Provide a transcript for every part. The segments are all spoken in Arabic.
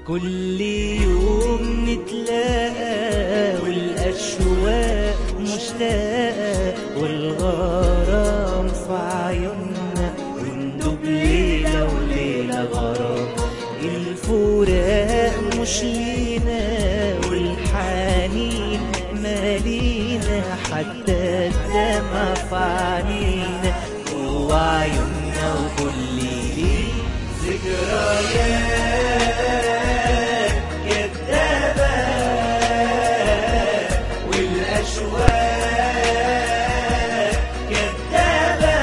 كل يوم نتلاقى والأشواق مشتاقة والغرام في عيوننا وندوب ليلة وليلة غرام. الفراق مش لينا والحنين مالينا حتى الدمع في عينينا جوا عيوننا وكل ليل ذكريات كدابة والأشواق كدابة.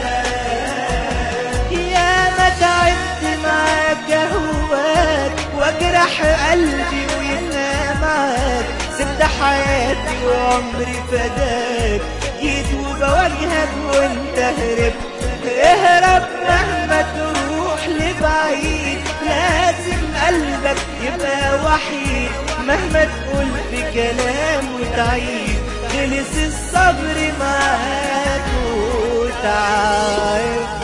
يا ما تعبت معاك أهواك واجرح قلبي وينام معاك، سبت حياتي وعمري فداك، جيت وبواجهك وانت هربت. اهرب مهما تروح لبعيد، لازم قلبك يبقى وحيد، مهما تقول بكلام وتعيد خلص الصبر معاك وتعب.